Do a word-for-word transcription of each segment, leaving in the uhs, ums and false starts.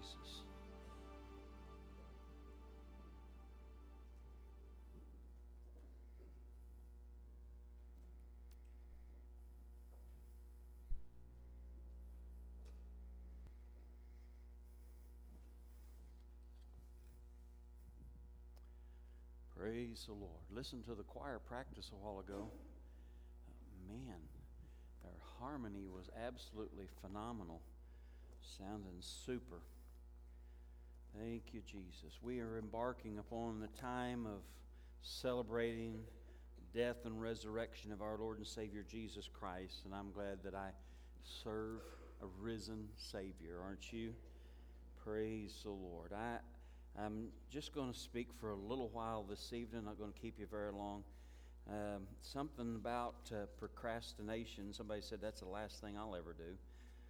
Jesus. Praise the Lord. Listen to the choir practice a while ago. Man, their harmony was absolutely phenomenal. Sounding super. Thank you, Jesus. We are embarking upon the time of celebrating the death and resurrection of our Lord and Savior Jesus Christ, and I'm glad that I serve a risen Savior, aren't you? Praise the Lord. I I'm just going to speak for a little while this evening. I'm not going to keep you very long. Um, something about uh, procrastination. Somebody said that's the last thing I'll ever do.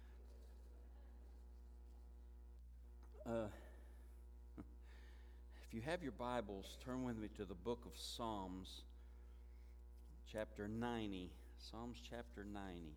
Uh, if you have your Bibles, turn with me to the book of Psalms, chapter ninety. Psalms chapter ninety.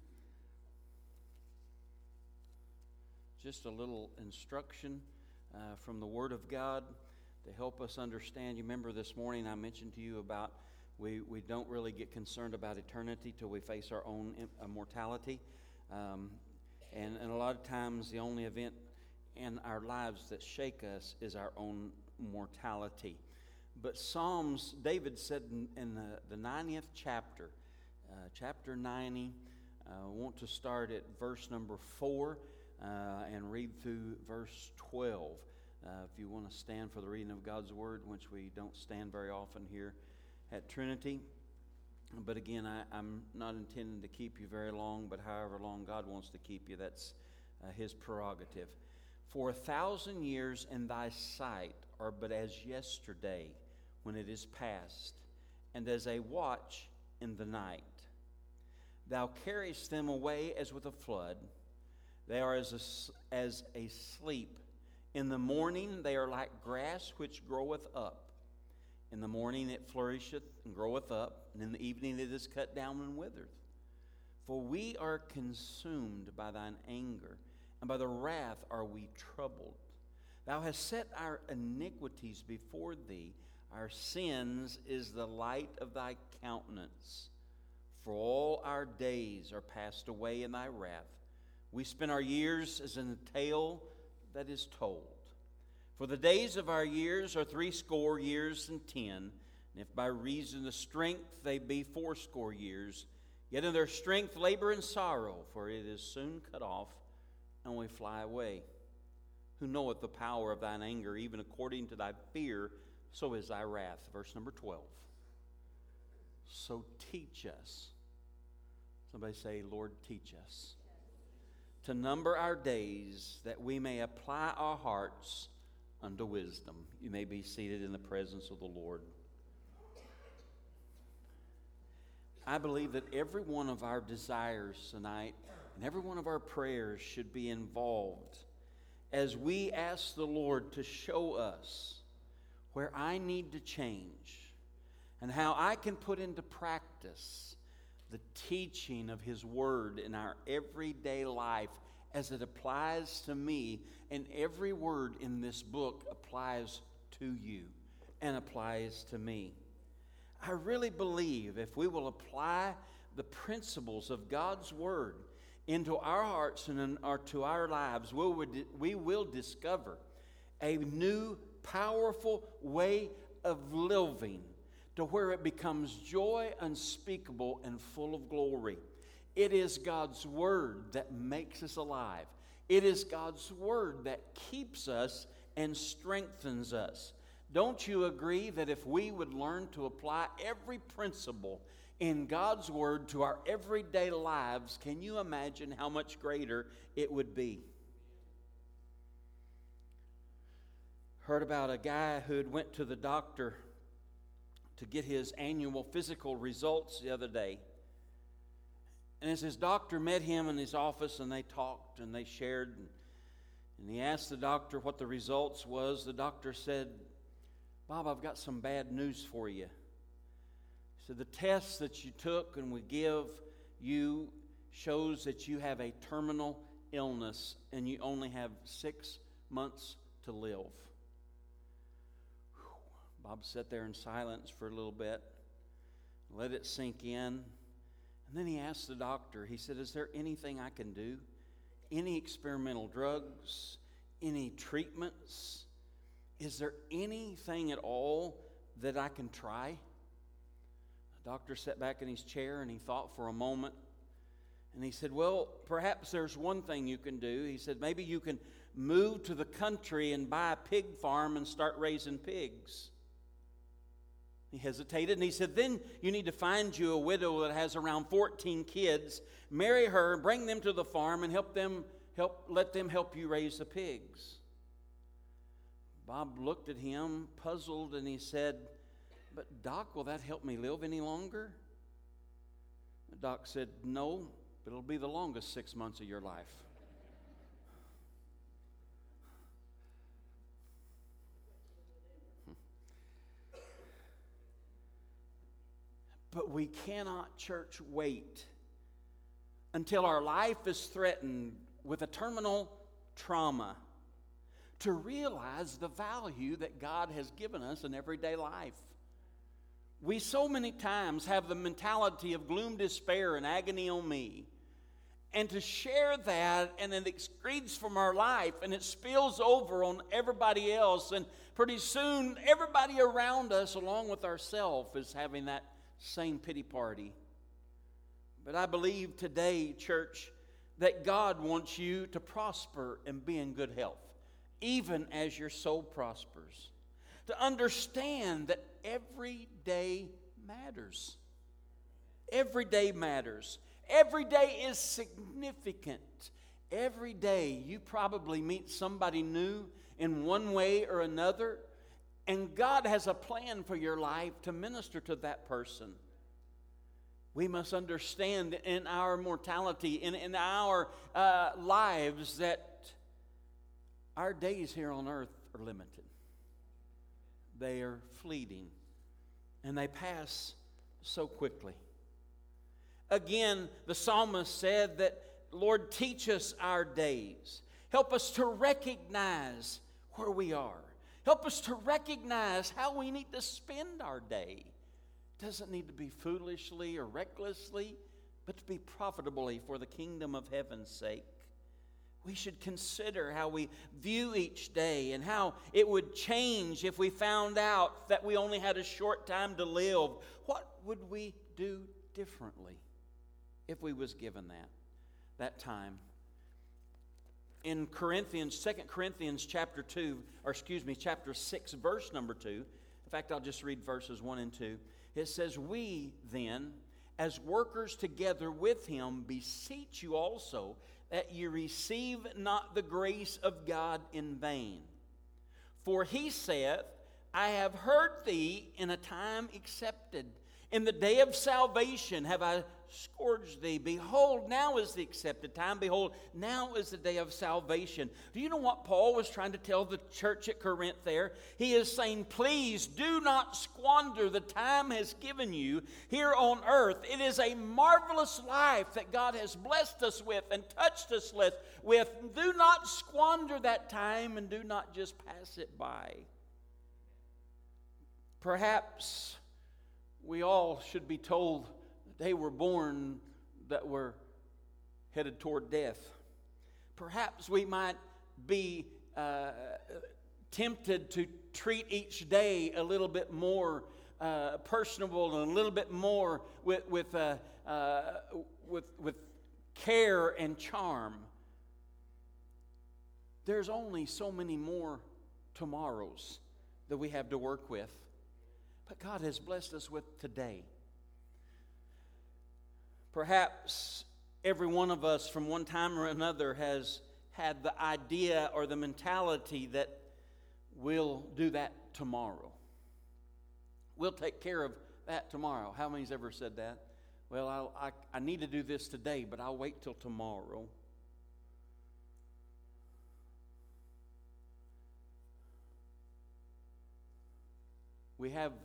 Just a little instruction Uh, from the Word of God to help us understand. You remember this morning I mentioned to you about we, we don't really get concerned about eternity till we face our own uh, mortality. Um, and, and a lot of times the only event in our lives that shake us is our own mortality. But Psalms, David said in, in the, the ninetieth chapter, uh, chapter ninety, uh, I want to start at verse number four. Uh, and read through verse twelve. Uh, if you want to stand for the reading of God's Word, which we don't stand very often here at Trinity. But again, I, I'm not intending to keep you very long, but however long God wants to keep you, that's uh, His prerogative. For a thousand years in thy sight are but as yesterday when it is past, and as a watch in the night. Thou carriest them away as with a flood. They are as a, as a sleep. In the morning they are like grass which groweth up. In the morning it flourisheth and groweth up, and in the evening it is cut down and withereth. For we are consumed by thine anger, and by the wrath are we troubled. Thou hast set our iniquities before thee. Our sins is the light of thy countenance. For all our days are passed away in thy wrath. We spend our years as in a tale that is told. For the days of our years are threescore years and ten, and if by reason of strength they be fourscore years, yet in their strength labor and sorrow, for it is soon cut off, and we fly away. Who knoweth the power of thine anger, even according to thy fear, so is thy wrath. Verse number twelve. So teach us. Somebody say, Lord, teach us. To number our days, that we may apply our hearts unto wisdom. You may be seated in the presence of the Lord. I believe that every one of our desires tonight and every one of our prayers should be involved as we ask the Lord to show us where I need to change and how I can put into practice the teaching of His Word in our everyday life as it applies to me, and every word in this book applies to you and applies to me. I really believe if we will apply the principles of God's Word into our hearts and in our, to our lives, we will, we will discover a new, powerful way of living to where it becomes joy unspeakable and full of glory. It is God's Word that makes us alive. It is God's Word that keeps us and strengthens us. Don't you agree that if we would learn to apply every principle in God's Word to our everyday lives, can you imagine how much greater it would be? Heard about a guy who had went to the doctor to get his annual physical results the other day. And as his doctor met him in his office and they talked and they shared, and, and he asked the doctor what the results was, the doctor said, Bob, I've got some bad news for you. He said, the tests that you took and we give you shows that you have a terminal illness and you only have six months to live. Whew. Bob sat there in silence for a little bit, let it sink in, and then he asked the doctor, he said, is there anything I can do? Any experimental drugs? Any treatments? Is there anything at all that I can try? The doctor sat back in his chair and he thought for a moment. And he said, well, perhaps there's one thing you can do. He said, maybe you can move to the country and buy a pig farm and start raising pigs. He hesitated and he said, then you need to find you a widow that has around fourteen kids, marry her, bring them to the farm and help them help let them help you raise the pigs. Bob looked at him, puzzled, and he said, but Doc, will that help me live any longer? The doc said, no, but it'll be the longest six months of your life. But we cannot, church, wait until our life is threatened with a terminal trauma to realize the value that God has given us in everyday life. We so many times have the mentality of gloom, despair, and agony on me. And to share that, and it excretes from our life, and it spills over on everybody else. And pretty soon, everybody around us, along with ourselves, is having that same pity party. But I believe today, church, that God wants you to prosper and be in good health, even as your soul prospers. To understand that every day matters. Every day matters. Every day is significant. Every day you probably meet somebody new in one way or another, and God has a plan for your life to minister to that person. We must understand in our mortality, in, in our uh, lives, that our days here on earth are limited. They are fleeting, and they pass so quickly. Again, the psalmist said that, Lord, teach us our days. Help us to recognize where we are. Help us to recognize how we need to spend our day. It doesn't need to be foolishly or recklessly, but to be profitably for the kingdom of heaven's sake. We should consider how we view each day and how it would change if we found out that we only had a short time to live. What would we do differently if we was given that, that time? In Corinthians, Second Corinthians chapter two, or excuse me, chapter six, verse number two. In fact, I'll just read verses one and two. It says, we then, as workers together with him, beseech you also that ye receive not the grace of God in vain. For he saith, I have heard thee in a time accepted. In the day of salvation have I scourged thee. Behold, now is the accepted time. Behold, now is the day of salvation. Do you know what Paul was trying to tell the church at Corinth there? He is saying, please do not squander the time has given you here on earth. It is a marvelous life that God has blessed us with and touched us with. Do not squander that time and do not just pass it by. Perhaps we all should be told they were born that were headed toward death. Perhaps we might be uh, tempted to treat each day a little bit more uh, personable and a little bit more with with, uh, uh, with with care and charm. There's only so many more tomorrows that we have to work with. But God has blessed us with today. Perhaps every one of us from one time or another has had the idea or the mentality that we'll do that tomorrow. We'll take care of that tomorrow. How many's ever said that? Well, I'll, I, I need to do this today, but I'll wait till tomorrow. We have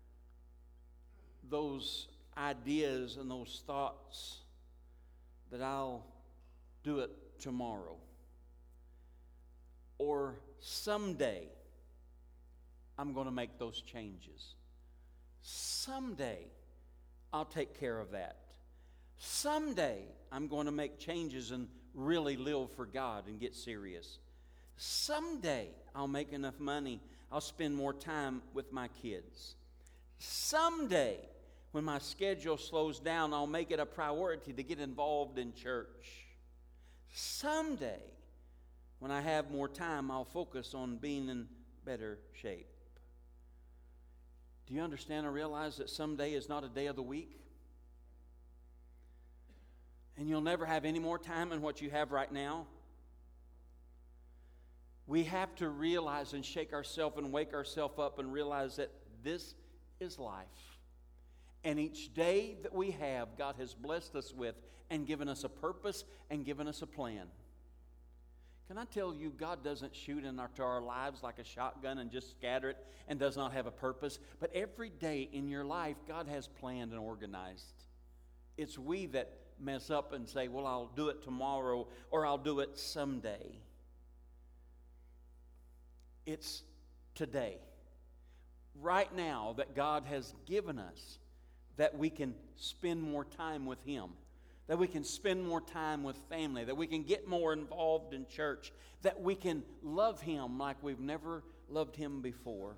those ideas and those thoughts that I'll do it tomorrow. or someday I'm going to make those changes. Someday I'll take care of that. Someday I'm going to make changes and really live for God and get serious. Someday I'll make enough money, I'll spend more time with my kids. Someday, when my schedule slows down, I'll make it a priority to get involved in church. Someday, when I have more time, I'll focus on being in better shape. Do you understand or realize that someday is not a day of the week? And you'll never have any more time than what you have right now? We have to realize and shake ourselves and wake ourselves up and realize that this is life. And each day that we have, God has blessed us with and given us a purpose and given us a plan. Can I tell you, God doesn't shoot into our lives like a shotgun and just scatter it and does not have a purpose. But every day in your life, God has planned and organized. It's we that mess up and say, well, I'll do it tomorrow or I'll do it someday. It's today, right now, that God has given us that we can spend more time with Him, that we can spend more time with family, that we can get more involved in church, that we can love Him like we've never loved Him before.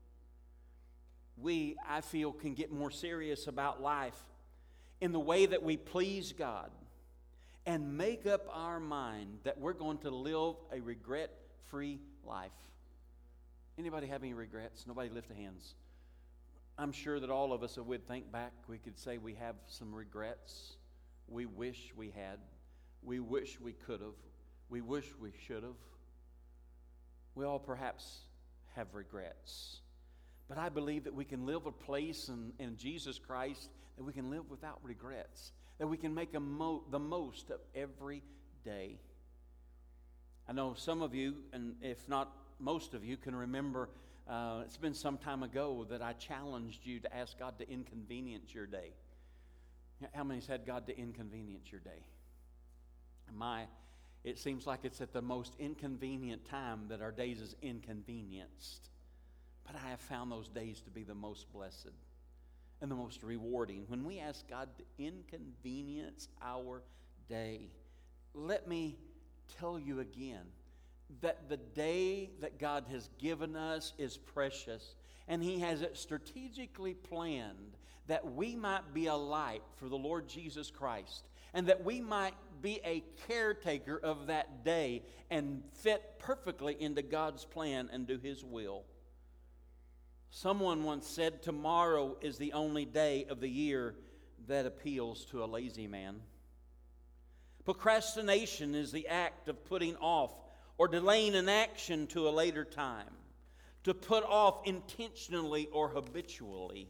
We, I feel, can get more serious about life in the way that we please God and make up our mind that we're going to live a regret-free life. Anybody have any regrets? Nobody lift their hands. I'm sure that all of us, if we'd think back, we could say we have some regrets. We wish we had. We wish we could have. We wish we should have. We all perhaps have regrets. But I believe that we can live a place in, in Jesus Christ that we can live without regrets, that we can make a mo- the most of every day. I know some of you, and if not most of you, can remember uh, it's been some time ago that I challenged you to ask God to inconvenience your day. How many's had God to inconvenience your day? My, it seems like it's at the most inconvenient time that our days is inconvenienced. But I have found those days to be the most blessed and the most rewarding. When we ask God to inconvenience our day, let me tell you again that the day that God has given us is precious, and He has it strategically planned that we might be a light for the Lord Jesus Christ, and that we might be a caretaker of that day and fit perfectly into God's plan and do His will. Someone once said, tomorrow is the only day of the year that appeals to a lazy man. Procrastination is the act of putting off or delaying an action to a later time, to put off intentionally or habitually.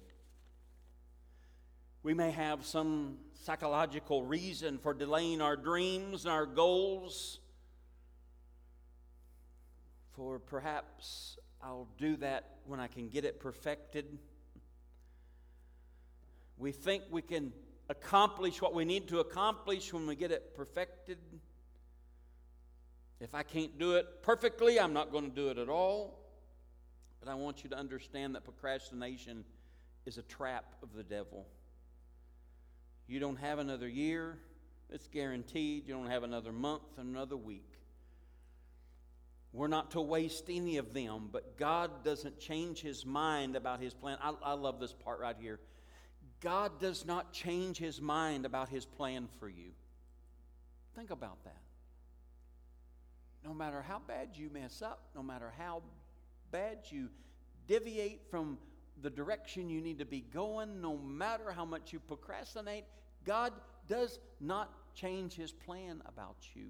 We may have some psychological reason for delaying our dreams and our goals. For perhaps I'll do that when I can get it perfected. We think we can accomplish what we need to accomplish when we get it perfected. If I can't do it perfectly, I'm not going to do it at all. But I want you to understand that procrastination is a trap of the devil. You don't have another year, it's guaranteed. You don't have another month, another week. We're not to waste any of them, but God doesn't change His mind about His plan. I, I love this part right here. God does not change His mind about His plan for you. Think about that. No matter how bad you mess up, no matter how bad you deviate from the direction you need to be going, no matter how much you procrastinate, God does not change His plan about you.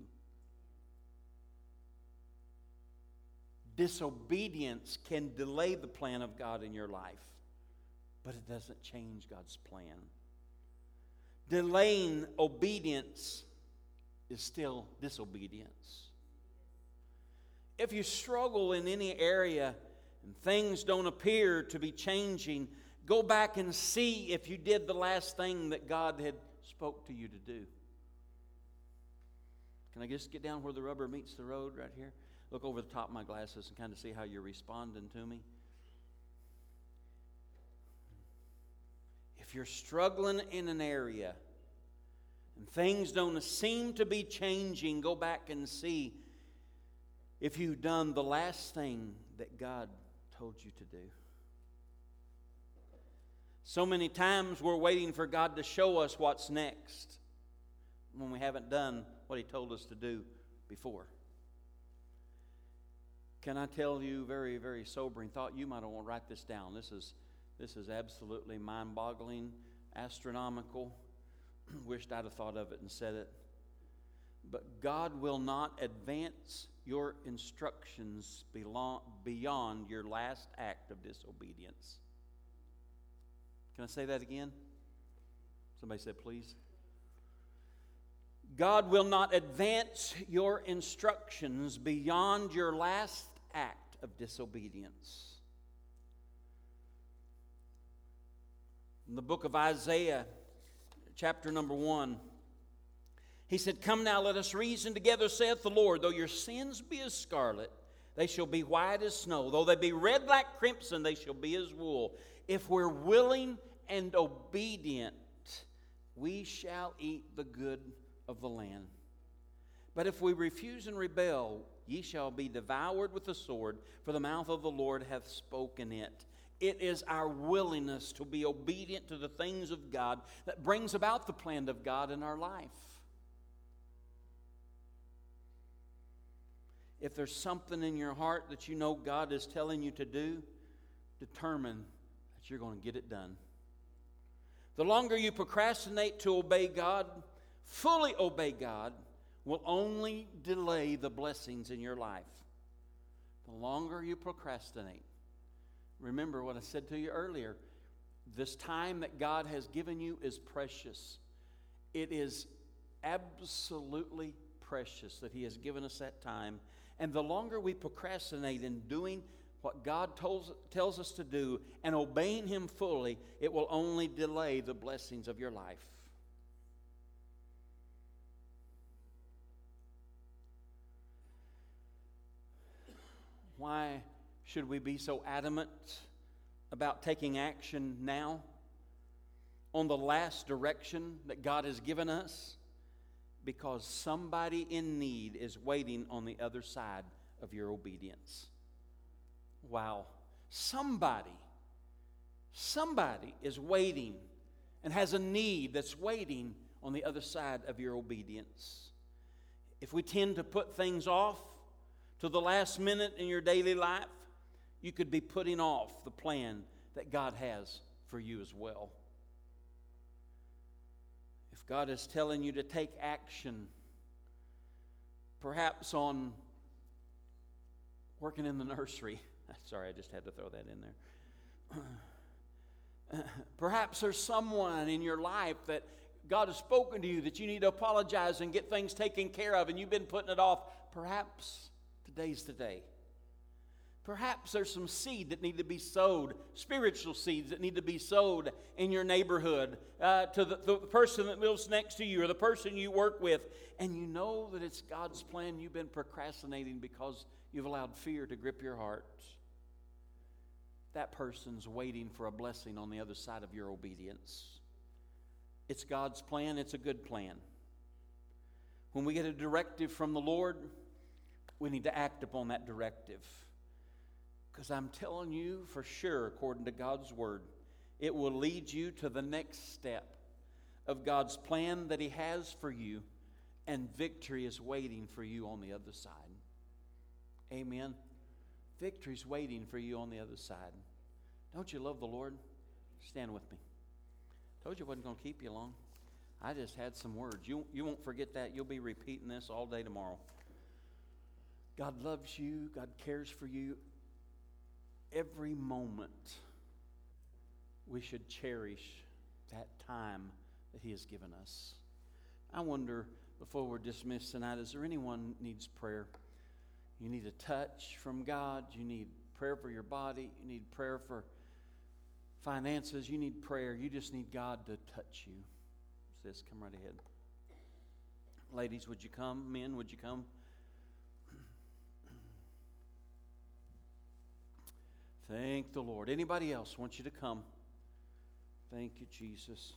Disobedience can delay the plan of God in your life, but it doesn't change God's plan. Delaying obedience is still disobedience. If you struggle in any area and things don't appear to be changing, go back and see if you did the last thing that God had spoke to you to do. Can I just get down where the rubber meets the road right here? look over the top of my glasses and kind of see how you're responding to me. If you're struggling in an area and things don't seem to be changing, go back and see if you've done the last thing that God told you to do. So many times we're waiting for God to show us what's next when we haven't done what He told us to do before. Can I tell you a very, very sobering thought? You might want to write this down. This is, this is absolutely mind-boggling, astronomical. Wished I'd have thought of it and said it. But God will not advance your instructions beyond your last act of disobedience. Can I say that again? Somebody said, please. God will not advance your instructions beyond your last act of disobedience. In the book of Isaiah, chapter number one, he said, "Come now, let us reason together, saith the Lord. Though your sins be as scarlet, they shall be white as snow. Though they be red like crimson, they shall be as wool. If we're willing and obedient, we shall eat the good of the land. But if we refuse and rebel, ye shall be devoured with the sword, for the mouth of the Lord hath spoken it." It is our willingness to be obedient to the things of God that brings about the plan of God in our life. If there's something in your heart that you know God is telling you to do, determine that you're going to get it done. The longer you procrastinate to obey God, fully obey God, will only delay the blessings in your life. The longer you procrastinate. Remember what I said to you earlier. This time that God has given you is precious. It is absolutely precious that He has given us that time. And the longer we procrastinate in doing what God tells, tells us to do and obeying Him fully, it will only delay the blessings of your life. Why should we be so adamant about taking action now on the last direction that God has given us? Because somebody in need is waiting on the other side of your obedience. Wow. Somebody, somebody is waiting and has a need that's waiting on the other side of your obedience. If we tend to put things off to the last minute in your daily life, you could be putting off the plan that God has for you as well. If God is telling you to take action, perhaps on working in the nursery. Sorry, I just had to throw that in there. Perhaps there's someone in your life that God has spoken to you that you need to apologize and get things taken care of, and you've been putting it off. Perhaps today's the day. Perhaps there's some seed that need to be sowed, spiritual seeds that need to be sowed in your neighborhood, uh, to the, the person that lives next to you or the person you work with, and you know that it's God's plan. You've been procrastinating because you've allowed fear to grip your heart. That person's waiting for a blessing on the other side of your obedience. It's God's plan. It's a good plan. When we get a directive from the Lord, we need to act upon that directive. Because I'm telling you for sure, according to God's Word, it will lead you to the next step of God's plan that He has for you, and victory is waiting for you on the other side. Amen. Victory's waiting for you on the other side. Don't you love the Lord? Stand with me. Told you I wasn't going to keep you long. I just had some words. You, you won't forget that. You'll be repeating this all day tomorrow. God loves you. God cares for you. Every moment we should cherish that time that He has given us. I wonder, before we're dismissed tonight, is there anyone who needs prayer? You need a touch from God. You need prayer for your body. You need prayer for finances. You need prayer. You just need God to touch you. Sis, come right ahead. Ladies, would you come? Men, would you come? Thank the Lord. Anybody else want you to come? Thank you, Jesus.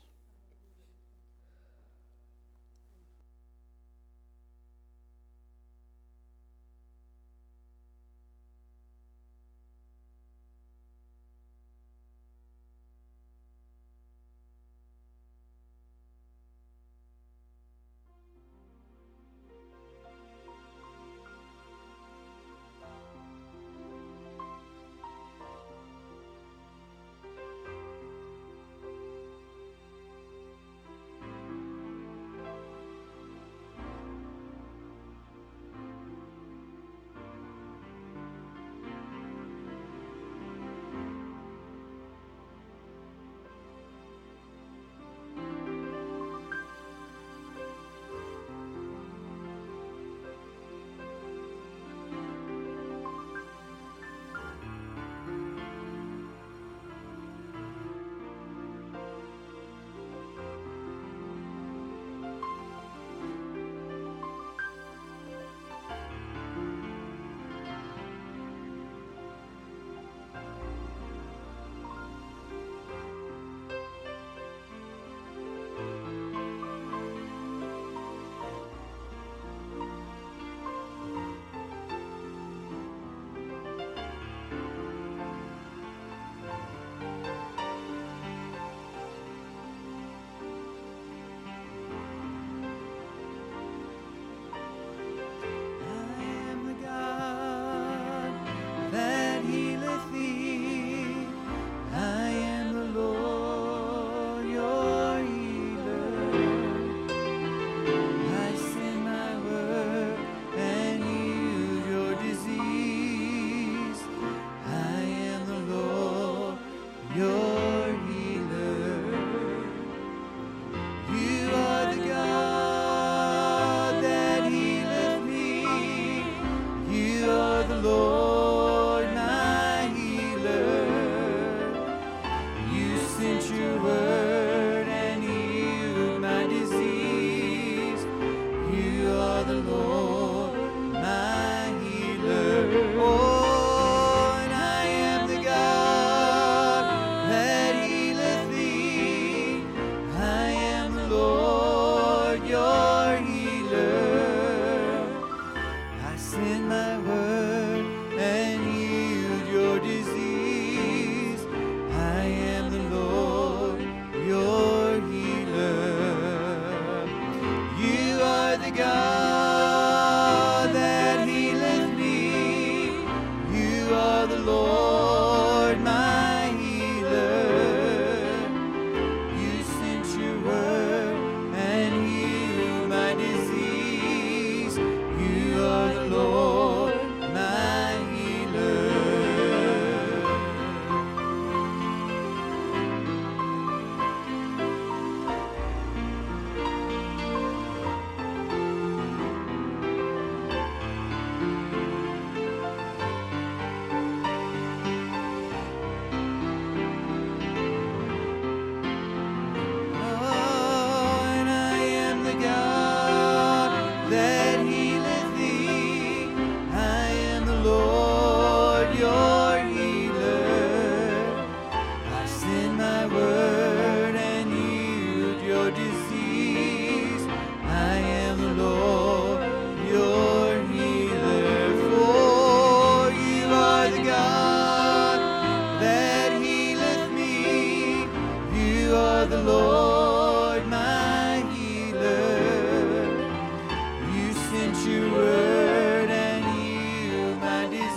Your word and heal my disease.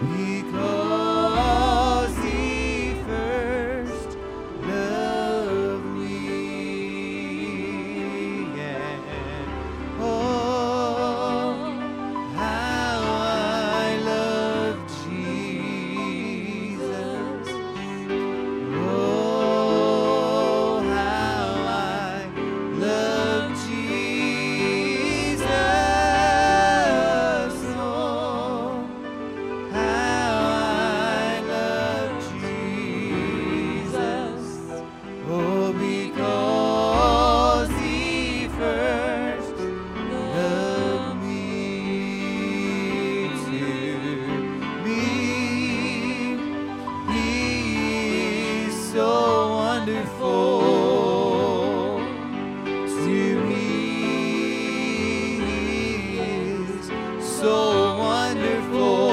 because He first loved me. And oh, how I love Jesus. Oh, how I love Jesus. Oh, how I love Jesus. Oh, because He first loved me. To me, He is so wonderful. To me, He is so wonderful.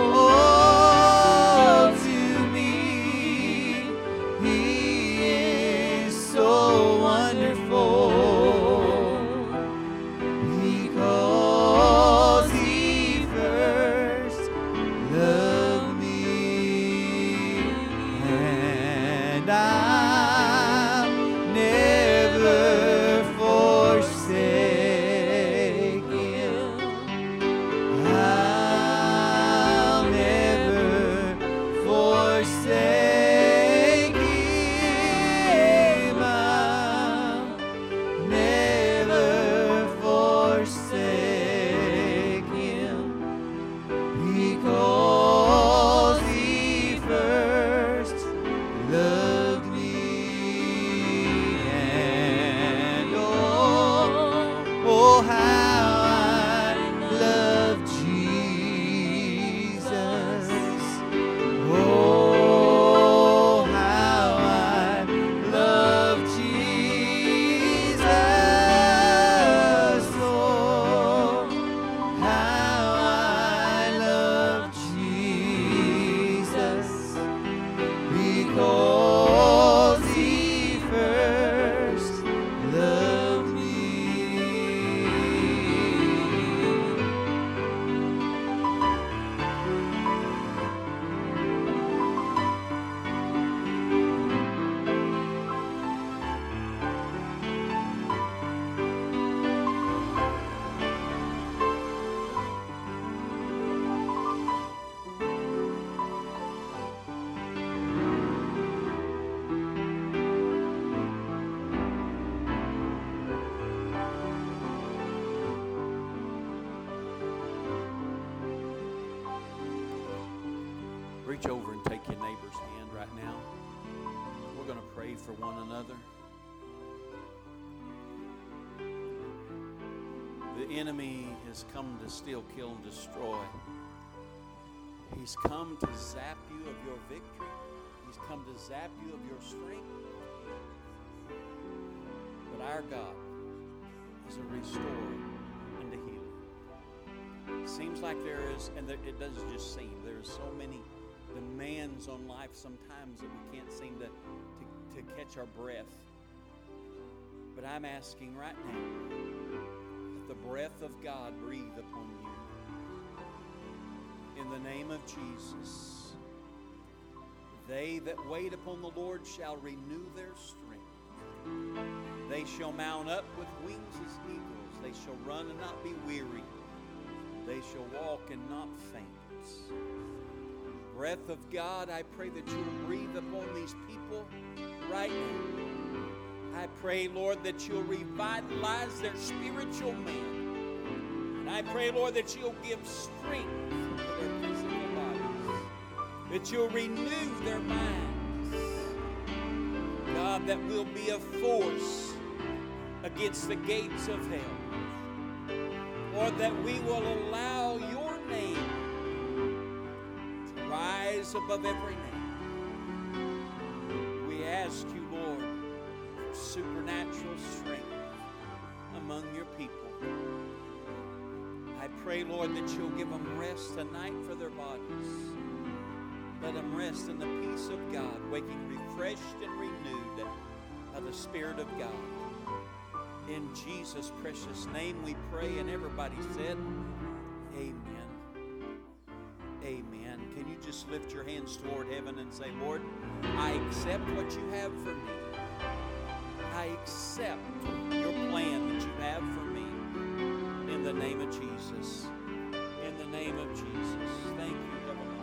Oh, to me, He is so wonderful. Because He first loved me. And I'll never forsake Him. I'll never forsake Him. I'll never forsake Him. Because He first loved me. And oh, oh, how I love Jesus. Oh, how I love Jesus. Oh, how I love Jesus. Because He first loved me. Reach over and take your neighbor's hand right now. We're going to pray for one another. The enemy has come to steal, kill, and destroy. He's come to zap you of your victory. He's come to zap you of your strength. But our God is a restorer and a healer. It seems like there is, and there, it doesn't just seem, there are so many demands on life sometimes that we can't seem to, to, to catch our breath. But I'm asking right now that the breath of God breathe upon you. In the name of Jesus. They that wait upon the Lord shall renew their strength. They shall mount up with wings as eagles. They shall run and not be weary. They shall walk and not faint. Breath of God, I pray that you'll breathe upon these people right now. I pray, Lord, that you'll revitalize their spiritual man. And I pray, Lord, that you'll give strength to their physical bodies. That you'll renew their minds. God, that will be a force against the gates of hell. Lord, that we will allow your name rise above every name. We ask you, Lord, for supernatural strength among your people. I pray, Lord, that you'll give them rest tonight for their bodies. Let them rest in the peace of God, waking refreshed and renewed by the Spirit of God. In Jesus' precious name we pray, and everybody said, amen. Amen. Can you just lift your hands toward heaven and say, Lord, I accept what you have for me. I accept your plan that you have for me. In the name of Jesus. In the name of Jesus. Thank you, Heavenly